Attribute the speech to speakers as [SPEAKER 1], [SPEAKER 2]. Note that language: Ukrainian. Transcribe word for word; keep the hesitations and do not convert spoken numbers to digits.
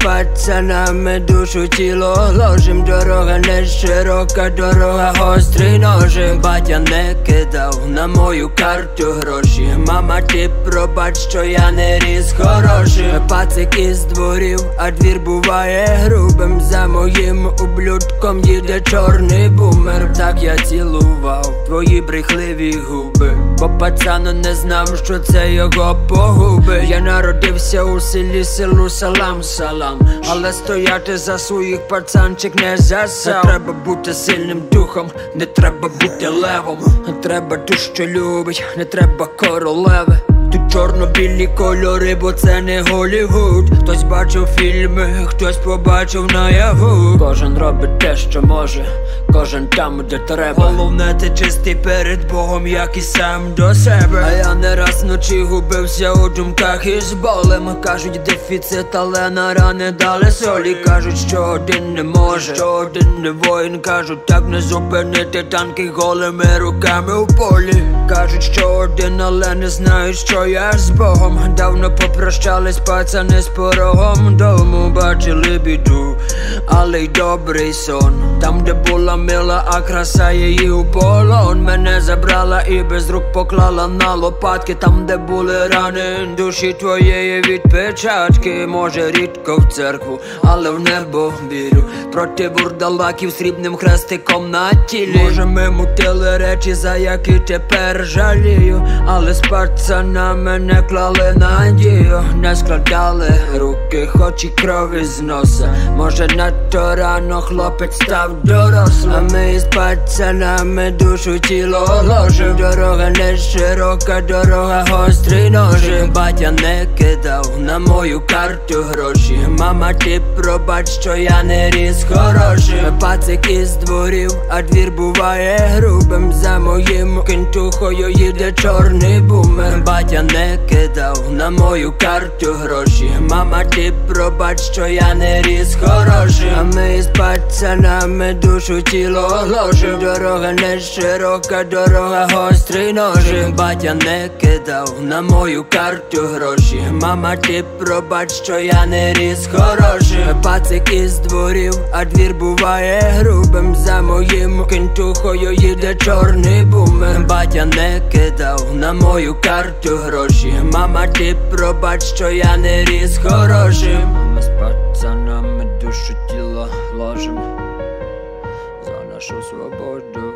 [SPEAKER 1] пацанами душу тіло ложим. Дорога не широка, дорога гострий ножик. Батя не кидав на мою карту гроші. Мама, ти пробач, що я не ріс хороший. Пацик із дворів, а двір буває грубим. За моїм ублюдком їде чорний бумер. Так я цілував твої брехливі губи, бо пацан не знав, що це його погуби. Я народився у селі, селу салам салам, але стояти за своїх пацанчик не засав. Треба бути сильним духом, не треба бути левом. Треба ту, що любить, не треба королеви. Тут чорно-білі кольори, бо це не Голлівуд. Хтось бачив фільми, хтось побачив наяву. Кожен робить те, що може, кожен там, де треба. Головне, ти чистий перед Богом, як і сам до себе. А я не раз вночі губився у думках із болем. Кажуть, дефіцит, але на рани дали солі. Кажуть, що один не може, що один не воїн. Кажуть, так не зупинити танки голими руками у полі. Кажуть, що один, але не знають, що я з Богом. Давно попрощались пацани з порогом дому. Бачили біду, але й добрий сон. Там, де була мила, а краса її у полон. Мене забрала і без рук поклала на лопатки. Там, де були рани душі твоєї відпечатки. Може рідко в церкву, але в небо вірю. Проти бурдалаків срібним хрестиком на тілі. Може ми мутили речі, за які тепер жалію, але з пацанами не клали надію. Не складали руки, хоч і крові з носа. Може надто рано хлопець став дорослим. А ми з пацанами душу тіло ложим. Дорога не широка, дорога гострий ножик. Батя не кидав на мою карту гроші. Мама, ти пробач, що я не ріс хороший. Пацик із дворів, а двір буває грубим. За моїм кентухою їде чорний бумер. Батя не кидав на мою карту гроші. Мама, ти пробач, що я не ріс хороший. А ми з пацанами душу тіло ложим. Дорога не широка, дорога гострий ножик. Батя не кидав на мою карту гроші. Мама, ти пробач, що я не ріс хороший. Пацик із дворів, а двір буває грубим. За моїм кентухою їде чорний бумер. Батя не кидав на мою карту гроші. Мама, ти пробач, що я не ріс хорошим. Ми з пацанами душу тіло ложим за нашу свободу.